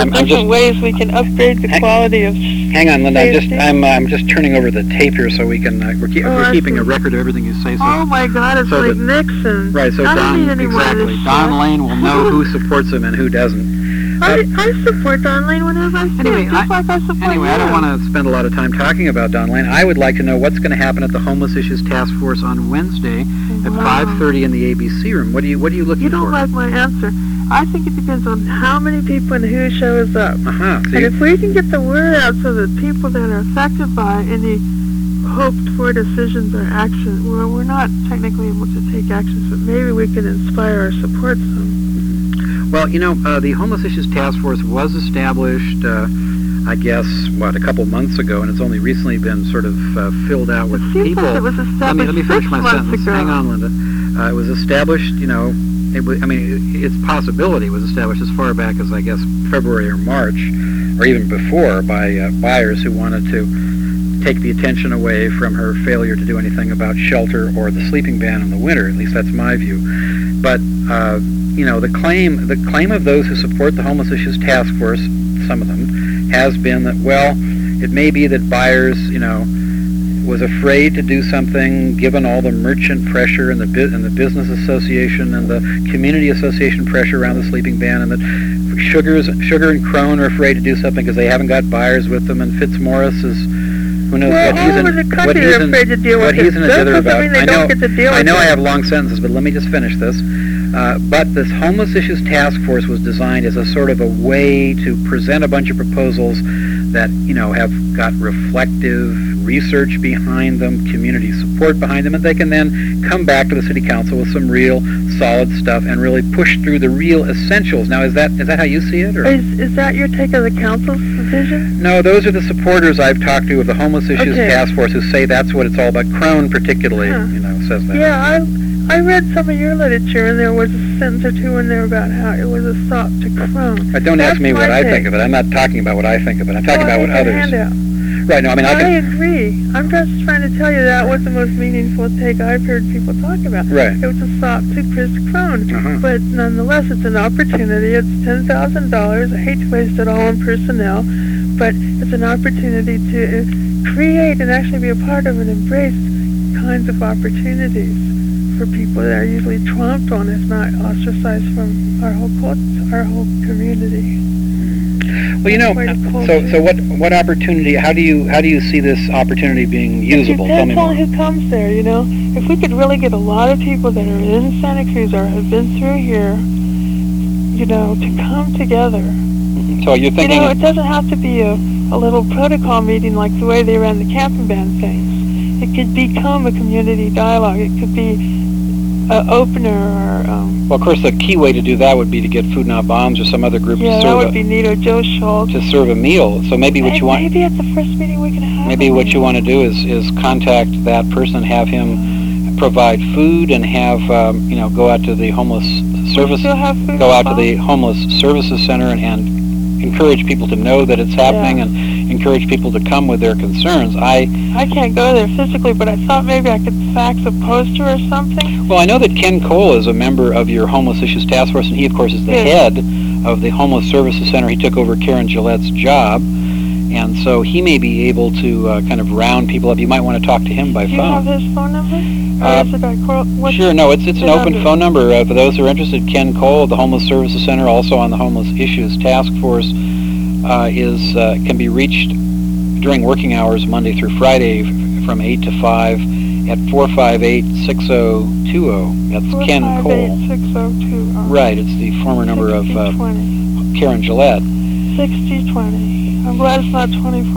different ways we can upgrade the quality of Hang on, Linda. I'm just turning over the tape here so we can. We're keeping a record of everything you say. So, oh my God, it's like Nixon. Right. So Don Lane will know who supports him and who doesn't. I support Don Lane whenever I see him, just like I support Anyway, I don't want to spend a lot of time talking about Don Lane. I would like to know what's going to happen at the Homeless Issues Task Force on Wednesday at 5:30 in the ABC room. What are you looking for? You don't like my answer. I think it depends on how many people and who shows up. And if we can get the word out so that people that are affected by any hoped-for decisions or action, well, we're not technically able to take actions, but maybe we can inspire or support some. Well, the Homeless Issues Task Force was established, I guess, a couple months ago, and it's only recently been sort of filled out with people. Like it was established let me finish my sentence. Ago. Hang on, Linda. It was established, its possibility was established as far back as, I guess, February or March, or even before, by Byers, who wanted to take the attention away from her failure to do anything about shelter or the sleeping ban in the winter. At least that's my view. But the claim of those who support the Homeless Issues Task Force, some of them, has been that, well, it may be that Byers, was afraid to do something given all the merchant pressure and the business association and the community association pressure around the sleeping ban, and that Sugar and Crone are afraid to do something because they haven't got Byers with them, and Fitzmaurice is, who knows what he's in a dither about. I know I have long sentences, but let me just finish this. But this Homeless Issues Task Force was designed as a sort of a way to present a bunch of proposals that, have got reflective research behind them, community support behind them, and they can then come back to the City Council with some real solid stuff and really push through the real essentials. Now, is that how you see it? Or? Is that your take of the Council's vision? No, those are the supporters I've talked to of the Homeless Issues Task Force who say that's what it's all about. Crone particularly, says that. Yeah, I read some of your literature, and there was a sentence or two in there about how it was a sop to Crone. Don't ask me what I think of it. I'm not talking about what I think of it. I'm talking about what others. Right. No, I agree. I'm just trying to tell you that was the most meaningful take I've heard people talk about. Right. It was a sop to Chris Crone. But nonetheless, it's an opportunity. It's $10,000. I hate to waste it all on personnel, but it's an opportunity to create and actually be a part of and embrace kinds of opportunities for people that are usually tromped on, if not ostracized from our whole community. Well, so what opportunity? How do you see this opportunity being usable? Tell me more. Who comes there? If we could really get a lot of people that are in Santa Cruz or have been through here, to come together. So you're thinking? It doesn't have to be a little protocol meeting like the way they ran the camping ban things. It could become a community dialogue. It could be an opener or... Well, of course, the key way to do that would be to get Food Not Bombs or some other group to serve that would be neat, or Joe Schultz. To serve a meal. So maybe what you want... Maybe at the first meeting we can have... Maybe what you want to do is contact that person, have him provide food, and have, go out to the homeless service... Go out to the homeless services center and encourage people to know that it's happening and encourage people to come with their concerns. I can't go there physically, but I thought maybe I could fax a poster or something. Well, I know that Ken Cole is a member of your Homeless Issues Task Force, and he, of course, is the head of the Homeless Services Center. He took over Karen Gillette's job, and so he may be able to kind of round people up. You might want to talk to him by phone. Do you have his phone number? Sure. No, it's an open phone number. For those who are interested, Ken Cole of the Homeless Services Center, also on the Homeless Issues Task Force, can be reached during working hours Monday through Friday from 8 to 5 at 458-6020. That's Ken Cole. 458-6020. Right, it's the former number of Karen Gillette. 6020. I'm glad it's not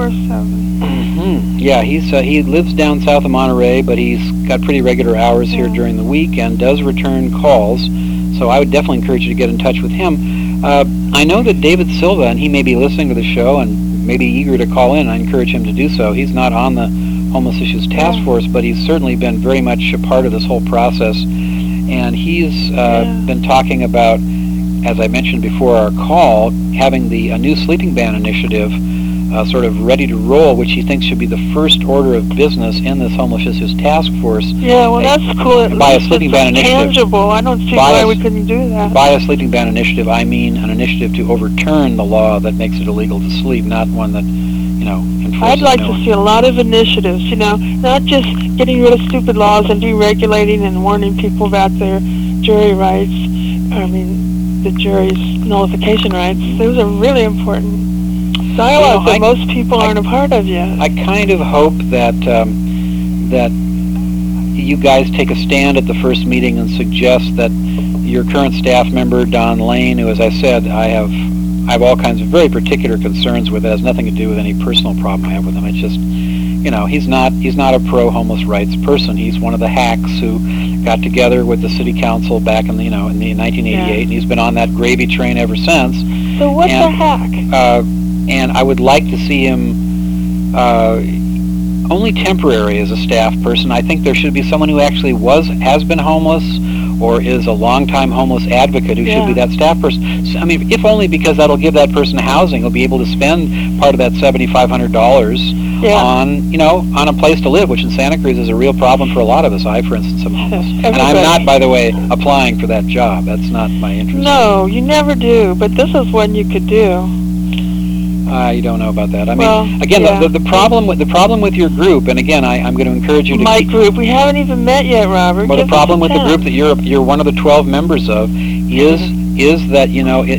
24/7. Yeah, he lives down south of Monterey, but he's got pretty regular hours here during the week and does return calls. So I would definitely encourage you to get in touch with him. I know that David Silva, and he may be listening to the show and may be eager to call in. I encourage him to do so. He's not on the Homeless Issues Task Force, but he's certainly been very much a part of this whole process. And he's been talking about as I mentioned before our call, having a new sleeping ban initiative sort of ready to roll, which he thinks should be the first order of business in this homeless issues task force. Yeah, well, that's cool. At by a least sleeping it's ban initiative. Tangible. I don't see why we couldn't do that. By a sleeping ban initiative, I mean an initiative to overturn the law that makes it illegal to sleep, not one that, enforces. I'd like to see a lot of initiatives, not just getting rid of stupid laws and deregulating and warning people about their jury rights. The jury's nullification rights. Those are really important dialogue that most people aren't a part of yet. I kind of hope that that you guys take a stand at the first meeting and suggest that your current staff member, Don Lane, who, as I said, I have all kinds of very particular concerns with. It has nothing to do with any personal problem I have with him. It's just, he's not a pro-homeless rights person. He's one of the hacks who got together with the city council back in the 1988, and he's been on that gravy train ever since. So what's a hack? And I would like to see him only temporary as a staff person. I think there should be someone who actually has been homeless or is a longtime homeless advocate who should be that staff person. So, if only because that'll give that person housing. He'll be able to spend part of that $7,500 on a place to live, which in Santa Cruz is a real problem for a lot of us. I, for instance, am homeless. And I'm not, by the way, applying for that job. That's not my interest. No, you never do, but this is one you could do. You don't know about that. The problem with your group, and again, I'm going to encourage you to my group. We haven't even met yet, Robert. Well, the problem with the group that you're one of the 12 members of is that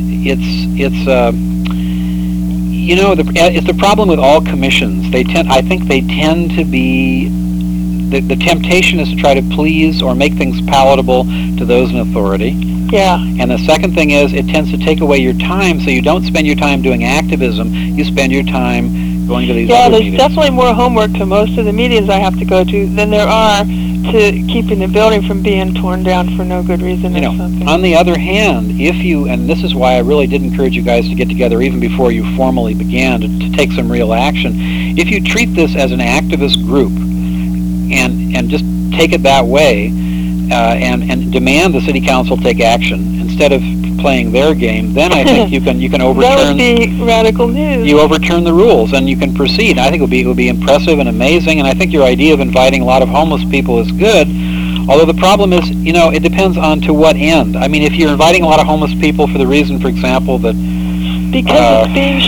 it's the problem with all commissions. I think they tend to be. The temptation is to try to please or make things palatable to those in authority. Yeah. And the second thing is it tends to take away your time, so you don't spend your time doing activism. You spend your time going to these other meetings. Yeah, there's definitely more homework to most of the meetings I have to go to than there are to keeping the building from being torn down for no good reason or something. On the other hand, and this is why I really did encourage you guys to get together even before you formally began to take some real action, if you treat this as an activist group and just take it that way, and demand the city council take action instead of playing their game, then I think you can overturn. That would be radical news. You overturn the rules and you can proceed. I think it would be impressive and amazing. And I think your idea of inviting a lot of homeless people is good. Although the problem is, it depends on to what end. If you're inviting a lot of homeless people for the reason, for example, that because it's being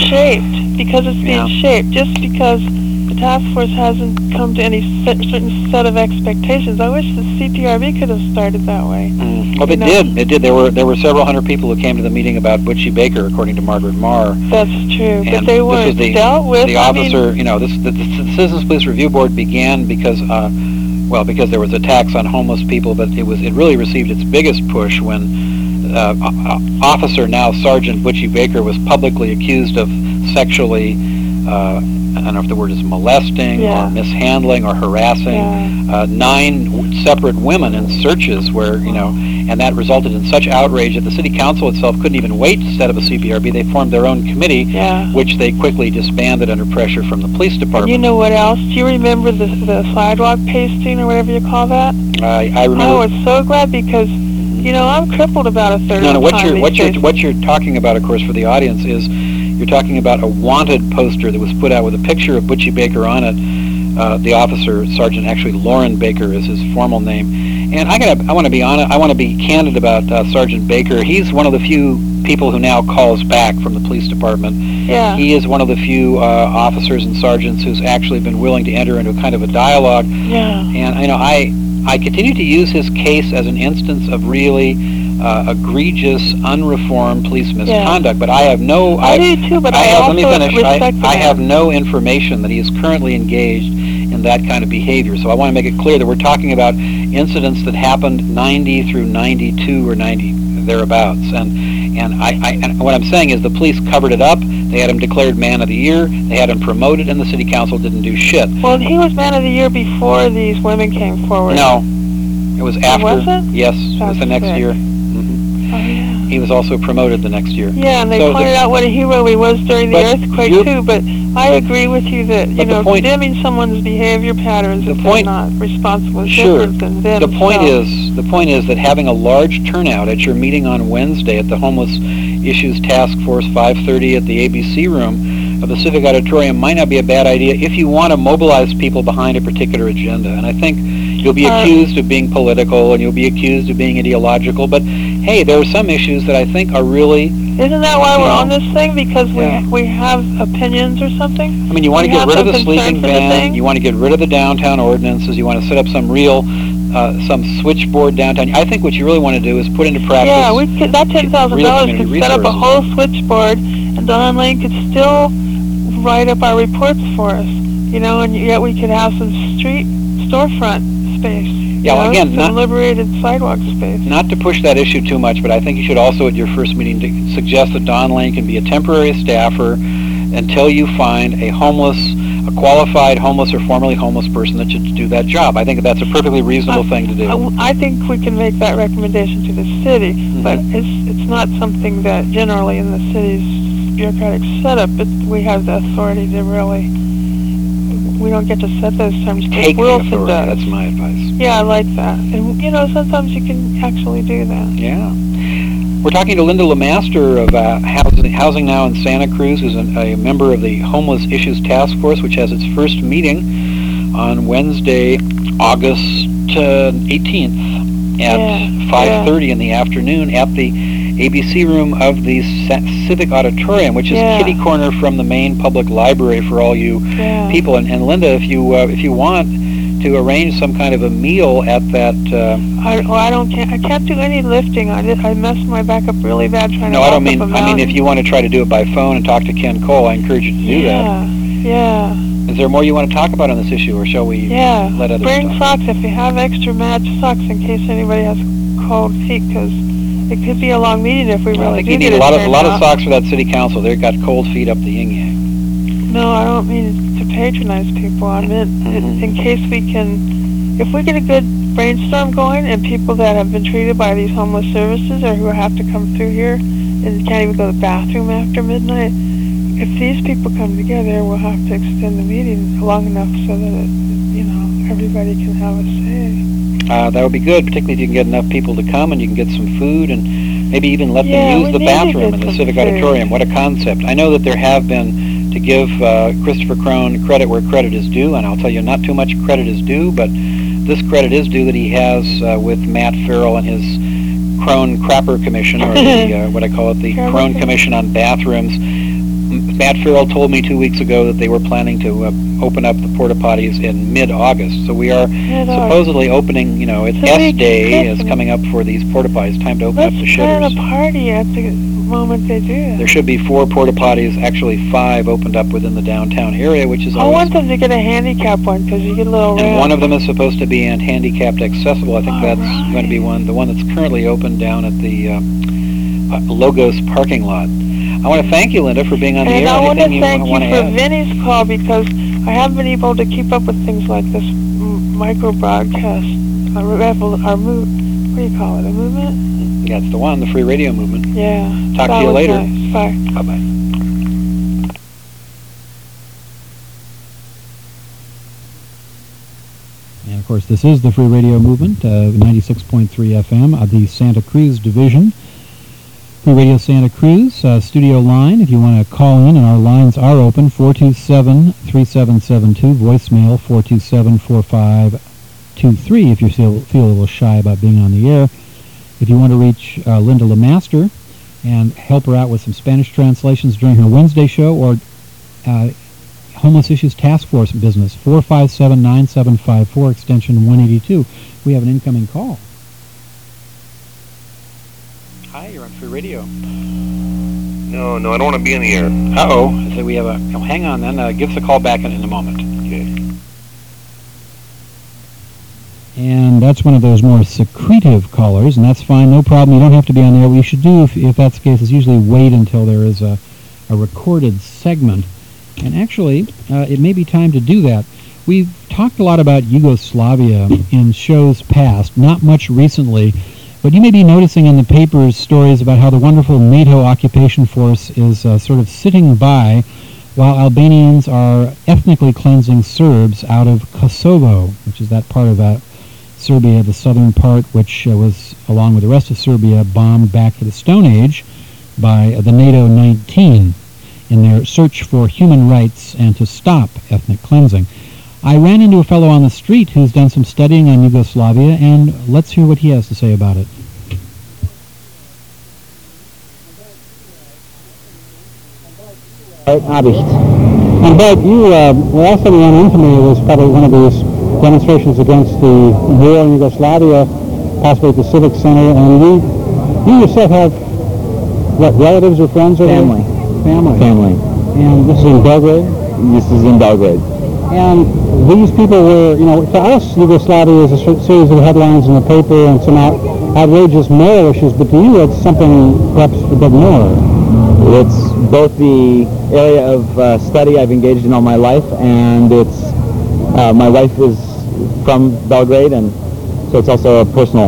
shaped, just because the task force hasn't come to any certain set of expectations. I wish the CPRB could have started that way. Well, it did. There were several hundred people who came to the meeting about Butchie Baker, according to Margaret Marr. That's true, but they weren't dealt with. The officer, the Citizens Police Review Board began because there was attacks on homeless people, but it really received its biggest push when officer, now Sergeant Butchie Baker, was publicly accused of sexually, I don't know if the word is molesting or mishandling or harassing 9 separate women in searches where, and that resulted in such outrage that the city council itself couldn't even wait to set up a CPRB. They formed their own committee, which they quickly disbanded under pressure from the police department. And you know what else? Do you remember the sidewalk pasting or whatever you call that? I remember. I was so glad because, I'm crippled about a third of the time. What you're talking about, of course, for the audience is you're talking about a wanted poster that was put out with a picture of Butchie Baker on it. The officer, Sergeant, actually Lauren Baker is his formal name. And I want to be honest. I want to be candid about Sergeant Baker. He's one of the few people who now calls back from the police department. Yeah. He is one of the few officers and sergeants who's actually been willing to enter into a kind of a dialogue. Yeah. And I continue to use his case as an instance of really egregious, unreformed police misconduct. But I have no. I do too. But let me finish. I have no information that he is currently engaged in that kind of behavior. So I want to make it clear that we're talking about incidents that happened 90 through 92 or 90 thereabouts. And what I'm saying is the police covered it up. They had him declared Man of the Year. They had him promoted, and the city council didn't do shit. Well, he was Man of the Year before these women came forward. No, it was after. Was it? Yes, it was the next year. Oh, yeah. he was also promoted the next year. Yeah, and they So pointed out what a hero he was during the But earthquake too. But I agree with you that condemning someone's behavior patterns if they're not responsible is different than them. The point is that having a large turnout at your meeting on Wednesday at the Homeless Issues Task Force 5:30 at the ABC room of the Civic Auditorium might not be a bad idea if you want to mobilize people behind a particular agenda. And I think you'll be accused of being political and you'll be accused of being ideological, but hey, there are some issues that I think are really... Isn't that why we're on this thing? Because we have opinions or something? I mean, you want to get rid of the sleeping van, you want to get rid of the downtown ordinances, you want to set up some real, some switchboard downtown. I think what you really want to do is put into practice... Yeah, that $10,000 could set up a whole switchboard, and Don Lane could still write up our reports for us, and yet we could have some street storefront space. Again, some liberated sidewalk space. Not to push that issue too much, but I think you should also at your first meeting to suggest that Don Lane can be a temporary staffer until you find a qualified homeless or formerly homeless person that should do that job. I think that's a perfectly reasonable thing to do. I think we can make that recommendation to the city, but it's not something that generally in the city's bureaucratic setup, we have the authority to really... We don't get to set those terms. Take the authority. That's my advice. Yeah, I like that. And, sometimes you can actually do that. Yeah. We're talking to Linda LeMaster of Housing Now in Santa Cruz, who's a member of the Homeless Issues Task Force, which has its first meeting on Wednesday, August 18th at 5:30 in the afternoon at the ABC room of the Civic Auditorium, which is kitty corner from the main public library for all you people. And Linda, if you want to arrange some kind of a meal at that... I can't do any lifting. I messed my back up really bad trying to walk up a mountain. I mean, if you want to try to do it by phone and talk to Ken Cole, I encourage you to do that. Yeah. Is there more you want to talk about on this issue, or shall we let others bring socks if you have extra match socks in case anybody has cold feet, because it could be a long meeting if we really do. You need a lot of socks for that city council. They've got cold feet up the yin-yang. No, I don't mean to patronize people. I meant in case if we get a good brainstorm going and people that have been treated by these homeless services or who have to come through here and can't even go to the bathroom after midnight, if these people come together, we'll have to extend the meeting long enough so that everybody can have a say. That would be good, particularly if you can get enough people to come and you can get some food and maybe even let them use the bathroom in the Civic Auditorium. What a concept. I know that there have been, to give Christopher Crone credit where credit is due, and I'll tell you not too much credit is due, but this credit is due that he has with Matt Farrell and his Crone Crapper Commission, or the, what I call it, the Crone Commission on Bathrooms. Matt Farrell told me 2 weeks ago that they were planning to open up the porta potties in mid-August. So we are supposedly opening, it's S Day is coming up for these porta potties. Time to open up the shitters. Let's plan a party at the moment they do it. There should be 4 porta potties, actually 5 opened up within the downtown area, which is always... I want them to get a handicap one because you get a little And one of them is supposed to be handicapped accessible. I think that's going to be the one that's currently open down at the Logos parking lot. I want to thank you, Linda, for being on the air. And I want to thank you for Vinny's call, because I haven't been able to keep up with things like this micro-broadcast, what do you call it, a movement? Yeah, it's the one, the free radio movement. Yeah. Talk to you later. Nice. Bye. Bye-bye. And, of course, this is the Free Radio Movement, 96.3 FM of the Santa Cruz Division. Free Radio Santa Cruz studio line, if you want to call in, and our lines are open, 427-3772, voicemail 427-4523 if you feel a little shy about being on the air. If you want to reach Linda LeMaster and help her out with some Spanish translations during her Wednesday show, or Homeless Issues Task Force business, 457-9754, extension 182. We have an incoming call. Hi, you're on Free Radio. No, I don't want to be in the air. Uh-oh. So we have hang on then. Give us a call back in a moment. Okay. And that's one of those more secretive callers, and that's fine, no problem. You don't have to be on there. What you should do, if that's the case, is usually wait until there is a recorded segment. And actually, it may be time to do that. We've talked a lot about Yugoslavia in shows past, not much recently. But you may be noticing in the papers stories about how the wonderful NATO occupation force is sort of sitting by while Albanians are ethnically cleansing Serbs out of Kosovo, which is that part of Serbia, the southern part, which was, along with the rest of Serbia, bombed back to the Stone Age by the NATO 19 in their search for human rights and to stop ethnic cleansing. I ran into a fellow on the street who's done some studying on Yugoslavia, and let's hear what he has to say about it. Abicht. And Bart, you, last time you ran into me was probably one of these demonstrations against the war in Yugoslavia, possibly at the Civic Center, and you yourself have, what, relatives or friends over there? Family. And this is in Belgrade? This is in Belgrade. And these people were, to us, Yugoslavia is a series of headlines in the paper and some outrageous moral issues, but to you it's something perhaps a bit more. It's both the area of study I've engaged in all my life, and it's my wife is from Belgrade, and so it's also a personal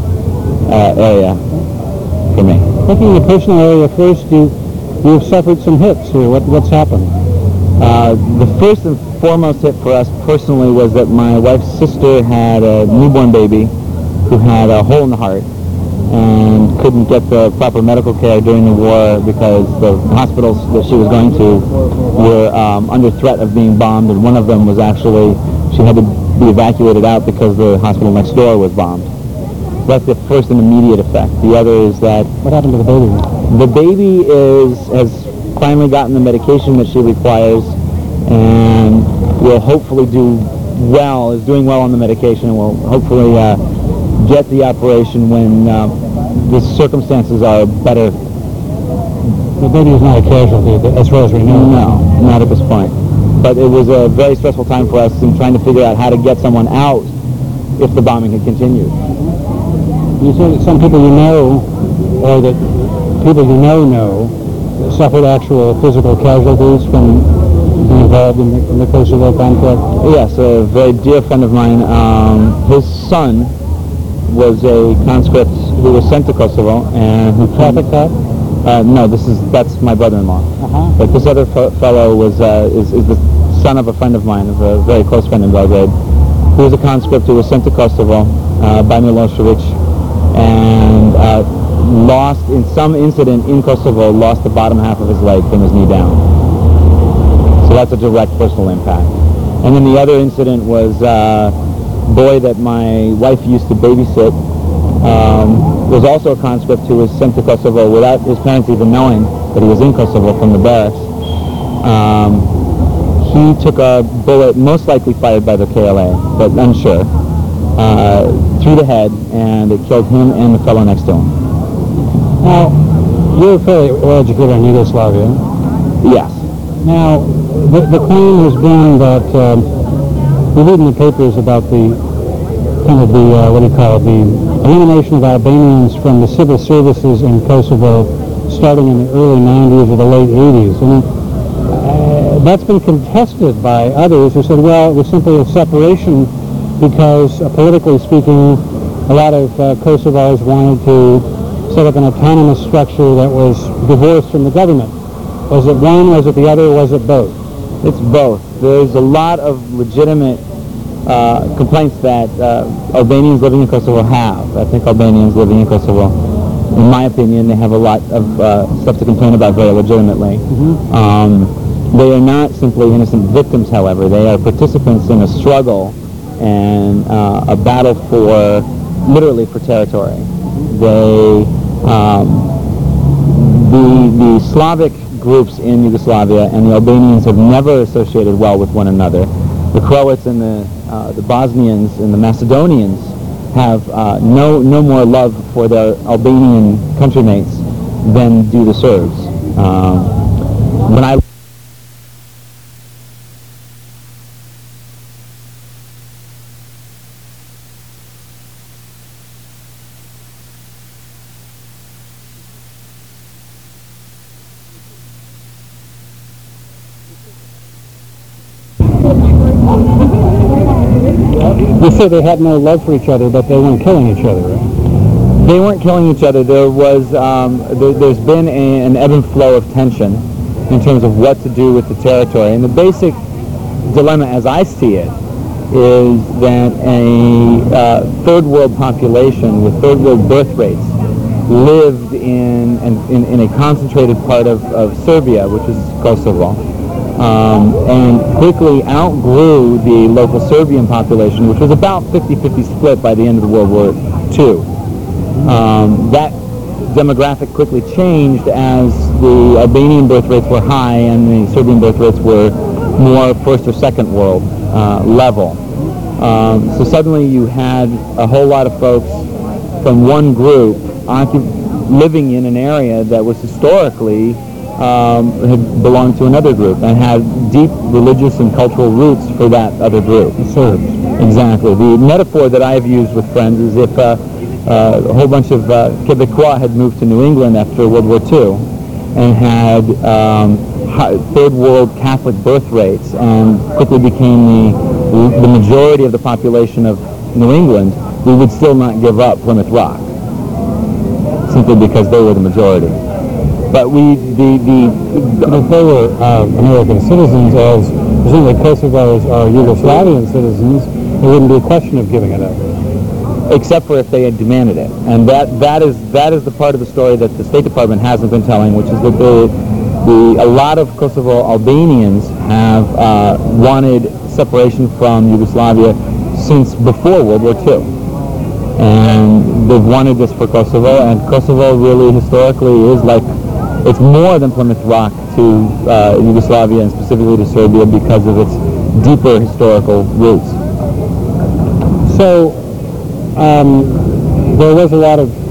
area for me. Looking at the personal area first, you've suffered some hits here. What's happened? The first and foremost hit for us personally was that my wife's sister had a newborn baby who had a hole in the heart and couldn't get the proper medical care during the war because the hospitals that she was going to were under threat of being bombed, and one of them was actually, she had to be evacuated out because the hospital next door was bombed. That's the first and immediate effect. The other is that... What happened to the baby? The baby has finally gotten the medication that she requires and will hopefully is doing well on the medication, and will hopefully get the operation when the circumstances are better. The baby is not a casualty, as far as we know. No, not at this point. But it was a very stressful time for us in trying to figure out how to get someone out if the bombing had continued. You say that some people you know, or that people you know, suffered actual physical casualties from being involved in the Kosovo conflict? Yes, a very dear friend of mine, his son was a conscript who was sent to Kosovo and who traffic cop? No, that's my brother-in-law. Uh-huh. But this other fellow was is the son of a friend of mine, of a very close friend in Belgrade, who was a conscript who was sent to Kosovo by Milosevic, and lost in some incident in Kosovo, lost the bottom half of his leg from his knee down. So that's a direct personal impact. And then the other incident was a boy that my wife used to babysit, was also a conscript who was sent to Kosovo without his parents even knowing that he was in Kosovo from the barracks. He took a bullet, most likely fired by the KLA, but unsure, through the head, and it killed him and the fellow next to him. Now, you're fairly well-educated on Yugoslavia. Yes. Now, the claim has been that we read in the papers about the elimination of Albanians from the civil services in Kosovo starting in the early 90s or the late 80s. And that's been contested by others who said, well, it was simply a separation because, politically speaking, a lot of Kosovars wanted to set up an autonomous structure that was divorced from the government. Was it one, was it the other, or was it both? It's both. There's a lot of legitimate complaints that Albanians living in Kosovo have. I think Albanians living in Kosovo, in my opinion, they have a lot of stuff to complain about very legitimately. Mm-hmm. They are not simply innocent victims, however. They are participants in a struggle and a battle literally for territory. They, the Slavic groups in Yugoslavia and the Albanians have never associated well with one another. The Croats and the Bosnians and the Macedonians have no more love for their Albanian countrymates than do the Serbs. When I You say they had no love for each other, but they weren't killing each other, right? They weren't killing each other. There was, there's been an ebb and flow of tension in terms of what to do with the territory. And the basic dilemma, as I see it, is that a third world population with third world birth rates lived in a concentrated part of Serbia, which is Kosovo, and quickly outgrew the local Serbian population, which was about 50-50 split by the end of World War II. That demographic quickly changed as the Albanian birth rates were high and the Serbian birth rates were more first or second world level. So suddenly you had a whole lot of folks from one group living in an area that was historically had belonged to another group and had deep religious and cultural roots for that other group. Serbs. Exactly. The metaphor that I've used with friends is if a whole bunch of Quebecois had moved to New England after World War II and had third world Catholic birth rates and quickly became the majority of the population of New England, we would still not give up Plymouth Rock, simply because they were the majority. But if they were American citizens, as presumably Kosovars are Yugoslavian citizens, there wouldn't be a question of giving it up. Except for if they had demanded it. And that is the part of the story that the State Department hasn't been telling, which is that a lot of Kosovo Albanians have wanted separation from Yugoslavia since before World War II. And they've wanted this for Kosovo, and Kosovo really historically is like, it's more than Plymouth Rock to Yugoslavia and specifically to Serbia because of its deeper historical roots. So, there was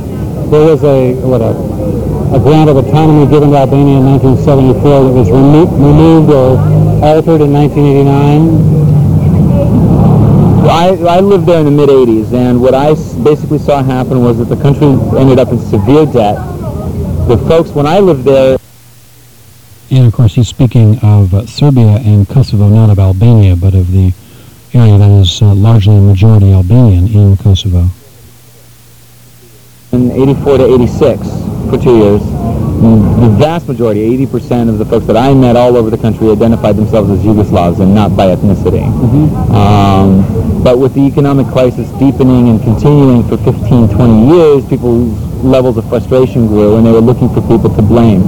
a grant of autonomy given to Albania in 1974 that was removed or altered in 1989. I lived there in the mid-'80s, and what I basically saw happen was that the country ended up in severe debt. The folks, when I lived there... And of course he's speaking of Serbia and Kosovo, not of Albania, but of the area that is largely majority Albanian in Kosovo. In 84 to 86, for 2 years, the vast majority, 80% of the folks that I met all over the country identified themselves as Yugoslavs and not by ethnicity. But with the economic crisis deepening and continuing for 15, 20 years, people's levels of frustration grew and they were looking for people to blame.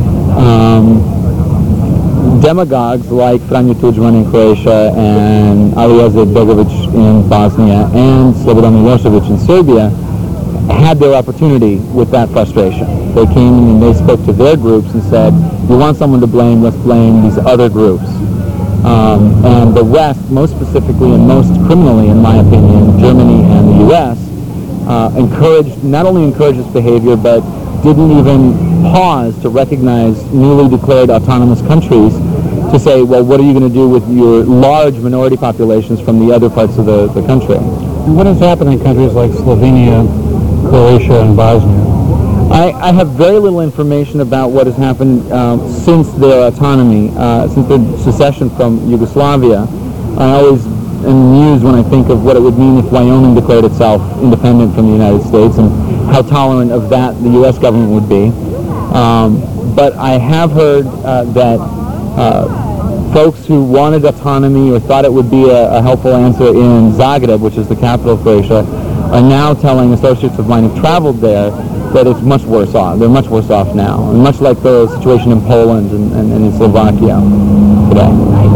Demagogues like Franjo Tudjman in Croatia and Alija Izetbegovic in Bosnia and Slobodan Milošević in Serbia had their opportunity with that frustration. They came and they spoke to their groups and said, you want someone to blame, let's blame these other groups. And the West, most specifically and most criminally, in my opinion, Germany and the U.S., not only encouraged this behavior, but didn't even pause to recognize newly declared autonomous countries to say, well, what are you going to do with your large minority populations from the other parts of the country? And what has happened in countries like Slovenia, Croatia, and Bosnia? I have very little information about what has happened since their autonomy, since their secession from Yugoslavia. I always am amused when I think of what it would mean if Wyoming declared itself independent from the United States and how tolerant of that the U.S. government would be. But I have heard that folks who wanted autonomy or thought it would be a helpful answer in Zagreb, which is the capital of Croatia, are now telling associates of mine who've traveled there that it's much worse off. They're much worse off now, and much like the situation in Poland and in Slovakia today.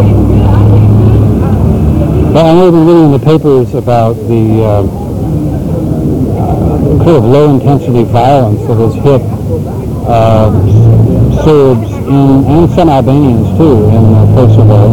Well, I know we've been reading in the papers about the sort of low-intensity violence that has hit Serbs and some Albanians too in Kosovo.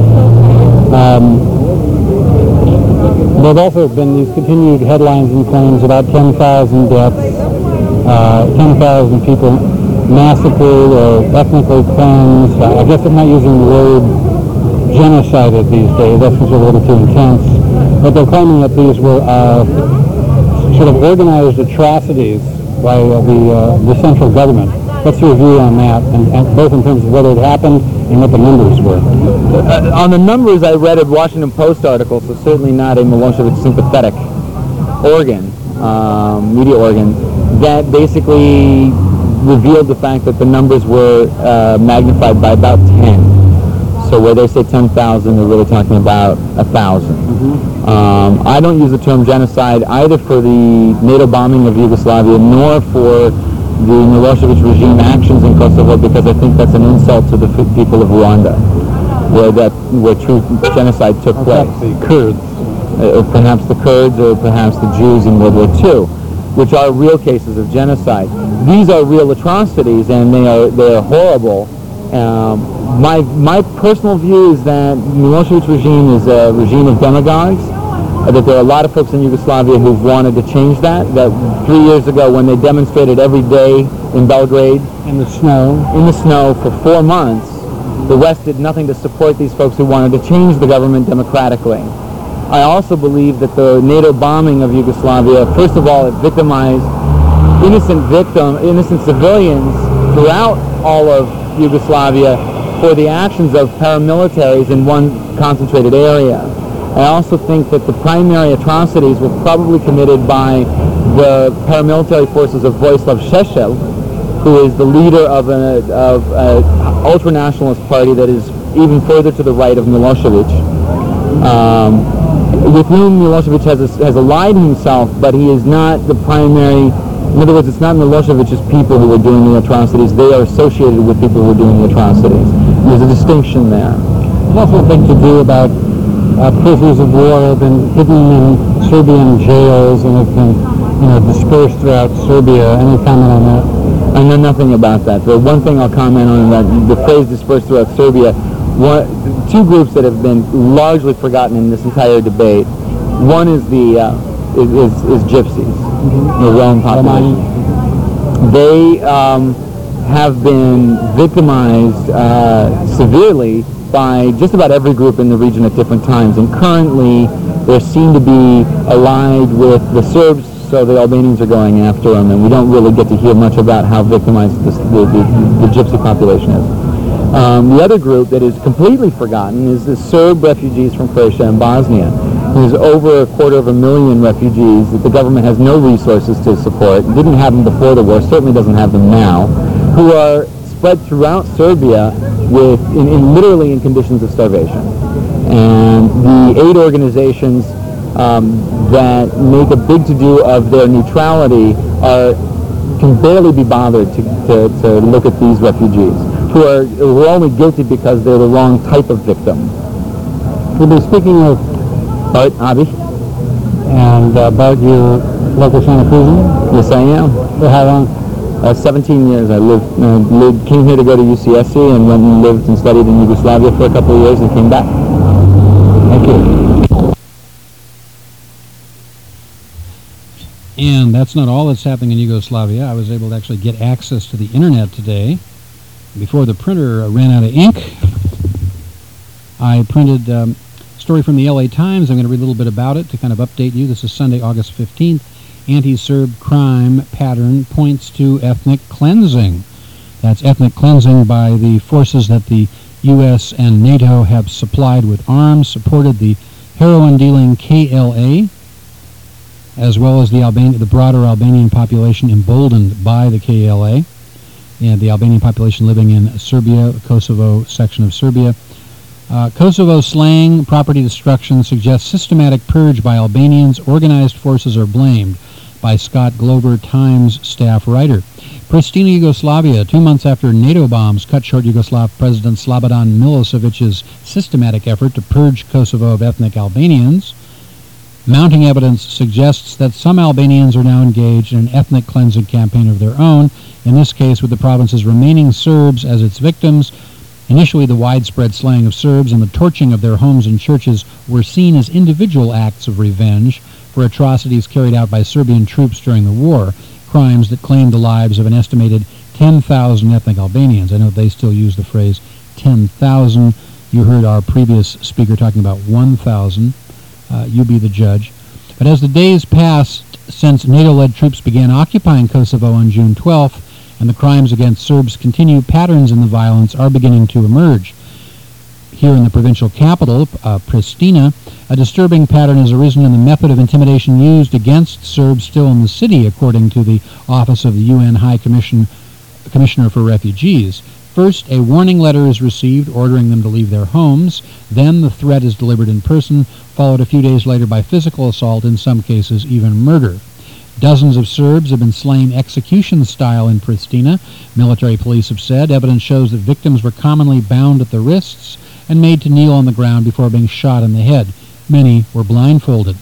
There have also been these continued headlines and claims about 10,000 deaths, 10,000 people massacred or ethnically cleansed. I guess I'm not using the word genocided these days. That's considered a little too intense. But they're claiming that these were sort of organized atrocities by the central government. What's your view on that, and both in terms of whether it happened and what the numbers were? On the numbers, I read a Washington Post article, so certainly not a Milošević sympathetic organ, media organ, that basically revealed the fact that the numbers were magnified by about 10. So where they say 10,000, they're really talking about 1,000. I don't use the term genocide either for the NATO bombing of Yugoslavia nor for the Milosevic regime actions in Kosovo, because I think that's an insult to the people of Rwanda, where true genocide took place. Perhaps the Kurds. Perhaps the Kurds, or perhaps the Jews in World War II, which are real cases of genocide. These are real atrocities, and they are horrible. My personal view is that Milosevic regime is a regime of demagogues, that there are a lot of folks in Yugoslavia who've wanted to change that 3 years ago when they demonstrated every day in Belgrade In the snow for 4 months, the West did nothing to support these folks who wanted to change the government democratically. I also believe that the NATO bombing of Yugoslavia, first of all, it victimized innocent civilians throughout all of Yugoslavia for the actions of paramilitaries in one concentrated area. I also think that the primary atrocities were probably committed by the paramilitary forces of Vojislav Šešelj, who is the leader of an ultranationalist party that is even further to the right of Milosevic, with whom Milosevic has allied himself, but he is not the primary. In other words, it's not Milosevic's people who are doing the atrocities. They are associated with people who are doing the atrocities. There's a distinction there. There's also a thing to do about prisoners of war have been hidden in Serbian jails and have been, dispersed throughout Serbia. Any comment on that? I know nothing about that. The one thing I'll comment on is that the phrase dispersed throughout Serbia, two groups that have been largely forgotten in this entire debate. One is is gypsies, the Rome population. They have been victimized severely by just about every group in the region at different times, and currently they're seen to be allied with the Serbs, so the Albanians are going after them, and we don't really get to hear much about how victimized the gypsy population is. The other group that is completely forgotten is the Serb refugees from Croatia and Bosnia. There's over 250,000 refugees that the government has no resources to support, didn't have them before the war, certainly doesn't have them now, who are spread throughout Serbia literally in conditions of starvation. And the aid organizations that make a big to-do of their neutrality can barely be bothered to look at these refugees, who are only guilty because they're the wrong type of victim. We'll be speaking of Art, Abi? And about your local Santa prison. Yes, I am. For how long? 17 years. I came here to go to UCSC and went and lived and studied in Yugoslavia for a couple of years and came back. Thank you. And that's not all that's happening in Yugoslavia. I was able to actually get access to the internet today. Before the printer ran out of ink, I printed a story from the LA Times. I'm going to read a little bit about it to kind of update you. This is Sunday, August 15th. Anti-Serb crime pattern points to ethnic cleansing. That's ethnic cleansing by the forces that the U.S. and NATO have supplied with arms, supported the heroin-dealing KLA, as well as the broader Albanian population emboldened by the KLA, and the Albanian population living in Serbia, Kosovo section of Serbia. Kosovo slang, property destruction, suggests systematic purge by Albanians. Organized forces are blamed, by Scott Glover, Times staff writer. Pristina, Yugoslavia, 2 months after NATO bombs cut short Yugoslav President Slobodan Milosevic's systematic effort to purge Kosovo of ethnic Albanians. Mounting evidence suggests that some Albanians are now engaged in an ethnic cleansing campaign of their own, in this case with the province's remaining Serbs as its victims. Initially, the widespread slaying of Serbs and the torching of their homes and churches were seen as individual acts of revenge for atrocities carried out by Serbian troops during the war, crimes that claimed the lives of an estimated 10,000 ethnic Albanians. I know they still use the phrase 10,000. You heard our previous speaker talking about 1,000. You be the judge. But as the days passed since NATO-led troops began occupying Kosovo on June 12th, and the crimes against Serbs continue, patterns in the violence are beginning to emerge. Here in the provincial capital, Pristina, a disturbing pattern has arisen in the method of intimidation used against Serbs still in the city, according to the Office of the UN High Commissioner for Refugees. First, a warning letter is received ordering them to leave their homes. Then the threat is delivered in person, followed a few days later by physical assault, in some cases even murder. Dozens of Serbs have been slain execution style in Pristina, military police have said. Evidence shows that victims were commonly bound at the wrists and made to kneel on the ground before being shot in the head. Many were blindfolded.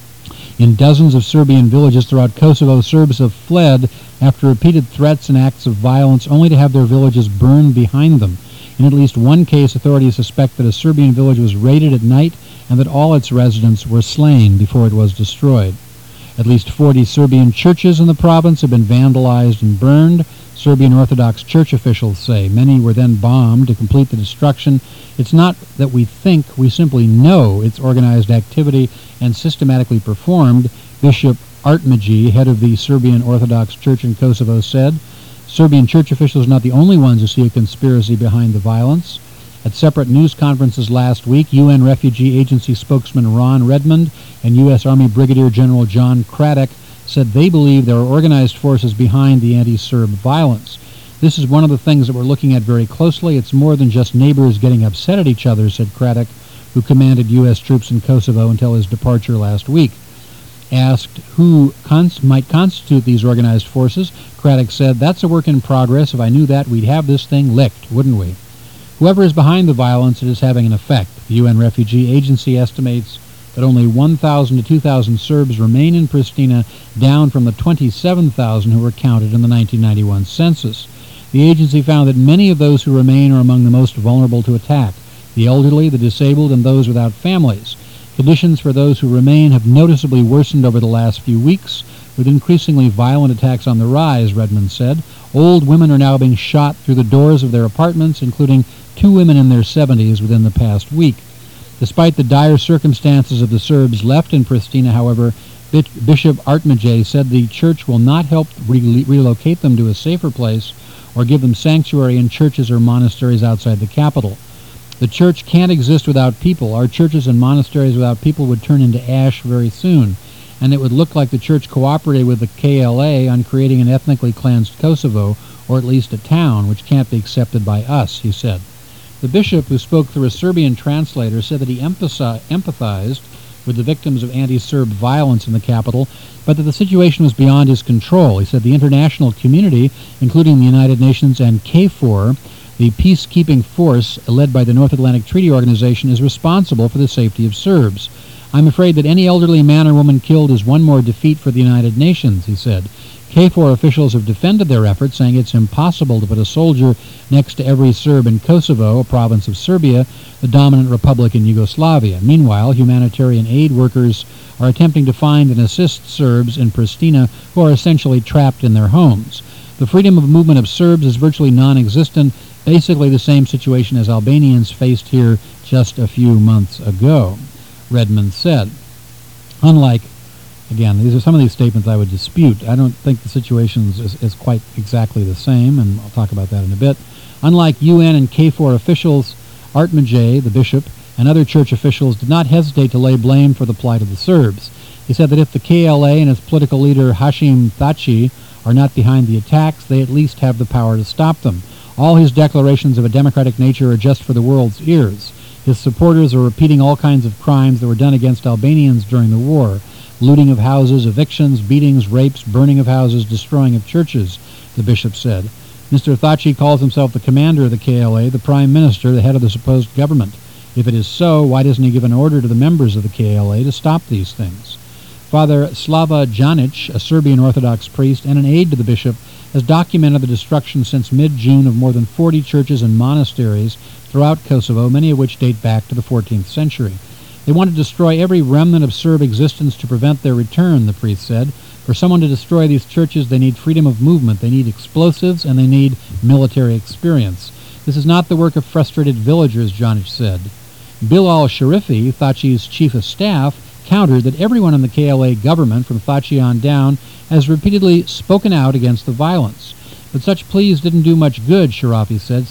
In dozens of Serbian villages throughout Kosovo, Serbs have fled after repeated threats and acts of violence, only to have their villages burned behind them. In at least one case, authorities suspect that a Serbian village was raided at night and that all its residents were slain before it was destroyed. At least 40 Serbian churches in the province have been vandalized and burned, Serbian Orthodox Church officials say. Many were then bombed to complete the destruction. It's not that we think, we simply know it's organized activity and systematically performed, Bishop Artmiji, head of the Serbian Orthodox Church in Kosovo, said. Serbian church officials are not the only ones who see a conspiracy behind the violence. At separate news conferences last week, UN Refugee Agency spokesman Ron Redmond and U.S. Army Brigadier General John Craddock said they believe there are organized forces behind the anti-Serb violence. This is one of the things that we're looking at very closely. It's more than just neighbors getting upset at each other, said Craddock, who commanded U.S. troops in Kosovo until his departure last week. Asked who might constitute these organized forces, Craddock said, "That's a work in progress. If I knew that, we'd have this thing licked, wouldn't we?" Whoever is behind the violence, it is having an effect. The UN Refugee Agency estimates that only 1,000 to 2,000 Serbs remain in Pristina, down from the 27,000 who were counted in the 1991 census. The agency found that many of those who remain are among the most vulnerable to attack: the elderly, the disabled, and those without families. Conditions for those who remain have noticeably worsened over the last few weeks, with increasingly violent attacks on the rise, Redmond said. Old women are now being shot through the doors of their apartments, including 2 women in their 70s within the past week. Despite the dire circumstances of the Serbs left in Pristina, however, Bishop Artmiji said the church will not help relocate them to a safer place or give them sanctuary in churches or monasteries outside the capital. The church can't exist without people. Our churches and monasteries without people would turn into ash very soon, and it would look like the church cooperated with the KLA on creating an ethnically cleansed Kosovo, or at least a town, which can't be accepted by us, he said. The bishop, who spoke through a Serbian translator, said that he empathized with the victims of anti-Serb violence in the capital, but that the situation was beyond his control. He said the international community, including the United Nations and KFOR, the peacekeeping force led by the North Atlantic Treaty Organization, is responsible for the safety of Serbs. I'm afraid that any elderly man or woman killed is one more defeat for the United Nations, he said. KFOR officials have defended their efforts, saying it's impossible to put a soldier next to every Serb in Kosovo, a province of Serbia, the dominant republic in Yugoslavia. Meanwhile, humanitarian aid workers are attempting to find and assist Serbs in Pristina who are essentially trapped in their homes. The freedom of movement of Serbs is virtually non-existent, basically the same situation as Albanians faced here just a few months ago, Redmond said. Unlike, again, these are some of these statements I would dispute. I don't think the situation is quite exactly the same, and I'll talk about that in a bit. Unlike UN and KFOR officials, Artmiji, the bishop, and other church officials did not hesitate to lay blame for the plight of the Serbs. He said that if the KLA and its political leader Hashim Thaci are not behind the attacks, they at least have the power to stop them. All his declarations of a democratic nature are just for the world's ears. His supporters are repeating all kinds of crimes that were done against Albanians during the war: looting of houses, evictions, beatings, rapes, burning of houses, destroying of churches, the bishop said. Mr. Thaci calls himself the commander of the KLA, the prime minister, the head of the supposed government. If it is so, why doesn't he give an order to the members of the KLA to stop these things? Father Slava Janic, a Serbian Orthodox priest and an aide to the bishop, has documented the destruction since mid-June of more than 40 churches and monasteries throughout Kosovo, many of which date back to the 14th century. They want to destroy every remnant of Serb existence to prevent their return, the priest said. For someone to destroy these churches, they need freedom of movement, they need explosives, and they need military experience. This is not the work of frustrated villagers, Janic said. Bilal Sharifi, Thaci's chief of staff, countered that everyone in the KLA government, from Thaci on down, has repeatedly spoken out against the violence. But such pleas didn't do much good, Sharifi said,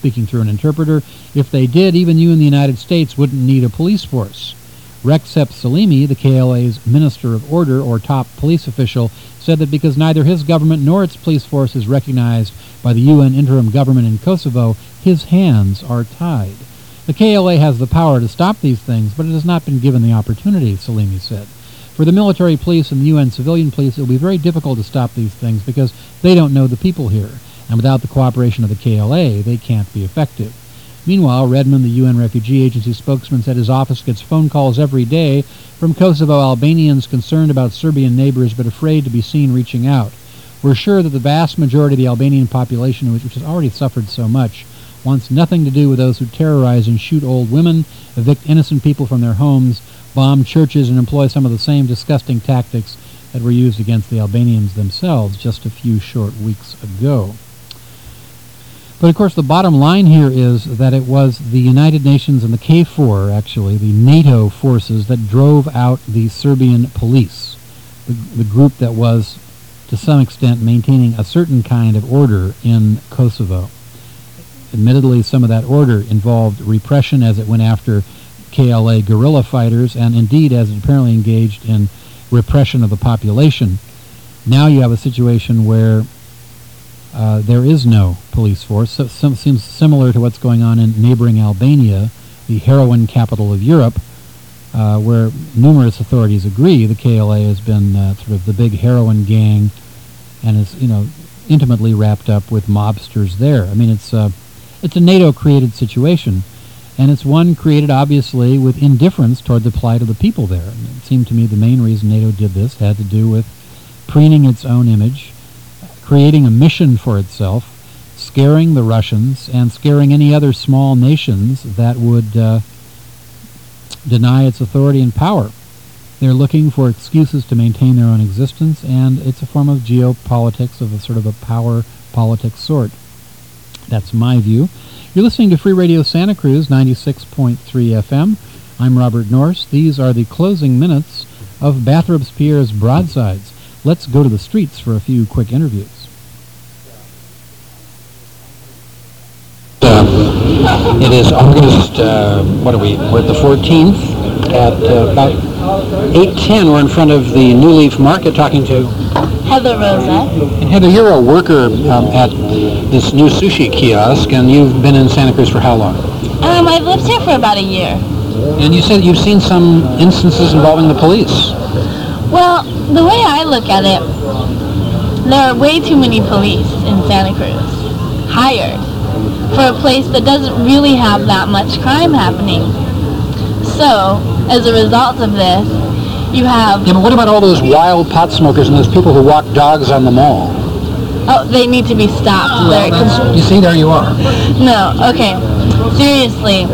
speaking through an interpreter. If they did, even you in the United States wouldn't need a police force. Recep Salimi, the KLA's Minister of Order or top police official, said that because neither his government nor its police force is recognized by the UN interim government in Kosovo, his hands are tied. The KLA has the power to stop these things, but it has not been given the opportunity, Salimi said. For the military police and the UN civilian police, it will be very difficult to stop these things because they don't know the people here, and without the cooperation of the KLA, they can't be effective. Meanwhile, Redmond, the UN Refugee Agency spokesman, said his office gets phone calls every day from Kosovo Albanians concerned about Serbian neighbors but afraid to be seen reaching out. We're sure that the vast majority of the Albanian population, which has already suffered so much, wants nothing to do with those who terrorize and shoot old women, evict innocent people from their homes, bomb churches, and employ some of the same disgusting tactics that were used against the Albanians themselves just a few short weeks ago. But of course the bottom line here is that it was the United Nations and the KFOR, actually, the NATO forces, that drove out the Serbian police, the group that was, to some extent, maintaining a certain kind of order in Kosovo. Admittedly, some of that order involved repression as it went after KLA guerrilla fighters, and indeed as it apparently engaged in repression of the population. Now you have a situation where there is no police force. So seems similar to what's going on in neighboring Albania, the heroin capital of Europe, where numerous authorities agree the KLA has been sort of the big heroin gang and is, intimately wrapped up with mobsters there. I mean, it's a NATO-created situation, and it's one created, obviously, with indifference toward the plight of the people there. And it seemed to me the main reason NATO did this had to do with preening its own image, creating a mission for itself, scaring the Russians, and scaring any other small nations that would deny its authority and power. They're looking for excuses to maintain their own existence, and it's a form of geopolitics of a sort of a power politics sort. That's my view. You're listening to Free Radio Santa Cruz, 96.3 FM. I'm Robert Norse. These are the closing minutes of Bathrobes Pierre's Broadsides. Let's go to the streets for a few quick interviews. It is August, we're at the 14th at about 8:10. We're in front of the New Leaf Market talking to Heather Rosa. And Heather, you're a worker at this new sushi kiosk, and you've been in Santa Cruz for how long? I've lived here for about a year. And you said you've seen some instances involving the police. Well, the way I look at it, there are way too many police in Santa Cruz, hired, for a place that doesn't really have that much crime happening. So, as a result of this, you have... Yeah, but what about all those wild pot smokers and those people who walk dogs on the mall? Oh, they need to be stopped. You see, there you are. No, okay. Seriously.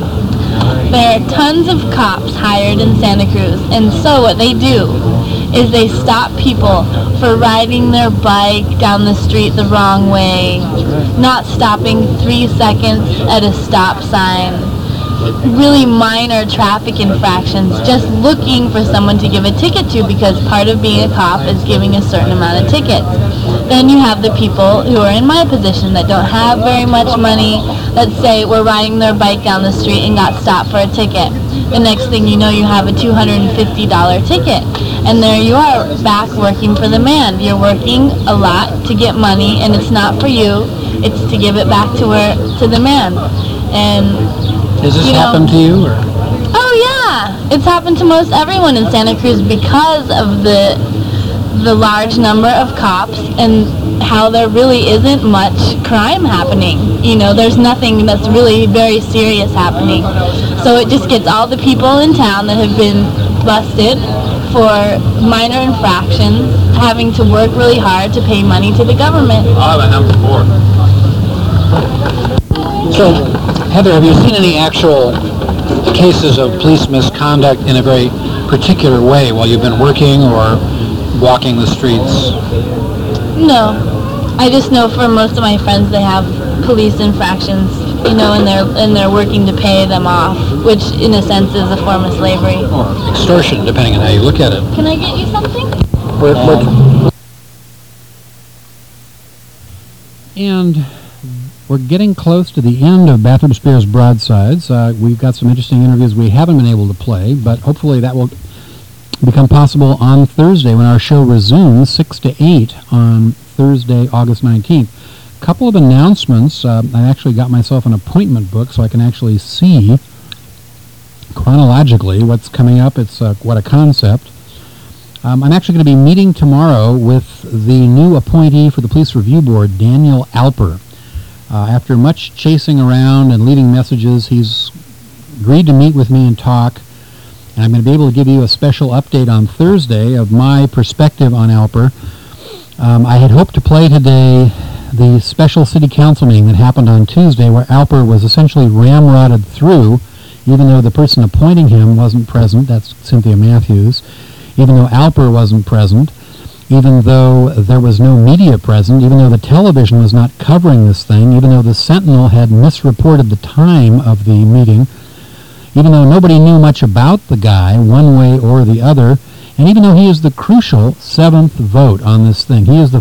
There are tons of cops hired in Santa Cruz, and so what they do is they stop people for riding their bike down the street the wrong way, not stopping 3 seconds at a stop sign, really minor traffic infractions, just looking for someone to give a ticket to, because part of being a cop is giving a certain amount of tickets. Then you have the people who are in my position that don't have very much money, let's say were riding their bike down the street and got stopped for a ticket. The next thing you know, you have a $250 ticket. And there you are, back working for the man. You're working a lot to get money, and it's not for you, it's to give it back to the man. And has this happened to you? Or? Oh yeah, it's happened to most everyone in Santa Cruz because of the large number of cops and how there really isn't much crime happening. There's nothing that's really very serious happening. So it just gets all the people in town that have been busted for minor infractions having to work really hard to pay money to the government. I've been number 4. So, Heather, have you seen any actual cases of police misconduct in a very particular way while you've been working or walking the streets? No. I just know for most of my friends they have police infractions, and they're working to pay them off, which in a sense is a form of slavery. Or extortion, depending on how you look at it. Can I get you something? And we're getting close to the end of Bathroom Spears Broadsides. We've got some interesting interviews we haven't been able to play, but hopefully that will become possible on Thursday when our show resumes 6 to 8 on Thursday, August 19th. A couple of announcements. I actually got myself an appointment book so I can actually see chronologically what's coming up. It's what a concept. I'm actually going to be meeting tomorrow with the new appointee for the Police Review Board, Daniel Alper. After much chasing around and leaving messages, he's agreed to meet with me and talk. And I'm going to be able to give you a special update on Thursday of my perspective on Alper. I had hoped to play today the special city council meeting that happened on Tuesday where Alper was essentially ramrodded through, even though the person appointing him wasn't present. That's Cynthia Matthews. Even though Alper wasn't present, even though there was no media present, even though the television was not covering this thing, even though the Sentinel had misreported the time of the meeting, even though nobody knew much about the guy one way or the other, and even though he is the crucial seventh vote on this thing, he is the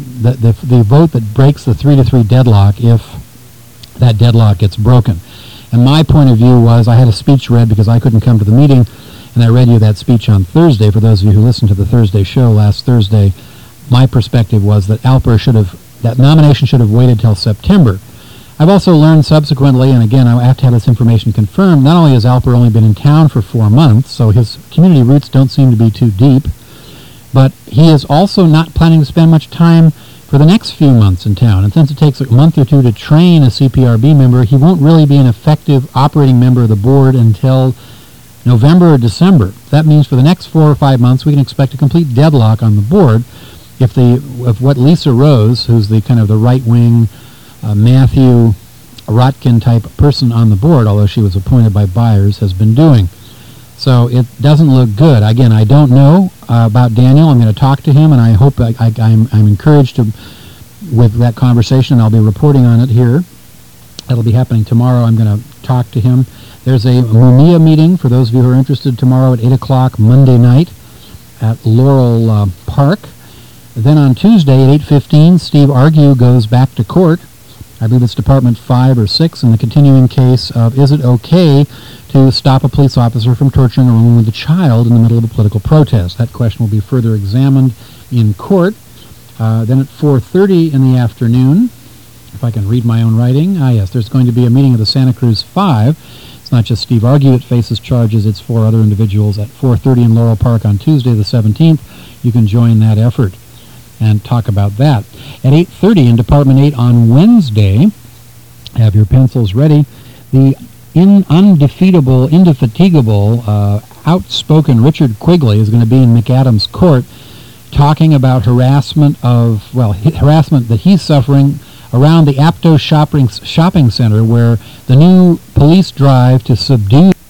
vote that breaks the 3-3 deadlock if that deadlock gets broken. And my point of view was I had a speech read because I couldn't come to the meeting, and I read you that speech on Thursday. For those of you who listened to the Thursday show last Thursday, my perspective was that that nomination should have waited till September. I've also learned subsequently, and again, I have to have this information confirmed, not only has Alper only been in town for 4 months, so his community roots don't seem to be too deep, but he is also not planning to spend much time for the next few months in town. And since it takes a month or two to train a CPRB member, he won't really be an effective operating member of the board until November or December. That means for the next 4 or 5 months, we can expect a complete deadlock on the board if what Lisa Rose, who's the kind of the right-wing Matthew Rotkin type person on the board, although she was appointed by Byers, has been doing. So it doesn't look good. Again, I don't know about Daniel. I'm going to talk to him, and I hope I'm encouraged with that conversation. I'll be reporting on it here. That'll be happening tomorrow. I'm going to talk to him. There's a Mumia meeting for those of you who are interested tomorrow at 8 o'clock Monday night at Laurel Park. Then on Tuesday at 8:15, Steve Argue goes back to court. I believe it's Department 5 or 6 in the continuing case of is it okay to stop a police officer from torturing a woman with a child in the middle of a political protest. That question will be further examined in court. Then at 4:30 in the afternoon, if I can read my own writing, yes, there's going to be a meeting of the Santa Cruz 5. It's not just Steve Argue that faces charges, it's 4 other individuals at 4:30 in Laurel Park on Tuesday the 17th. You can join that effort and talk about that. At 8:30 in Department 8 on Wednesday, have your pencils ready, the indefatigable, outspoken Richard Quigley is going to be in McAdams Court talking about harassment that he's suffering around the Aptos shopping center, where the new police drive to subdue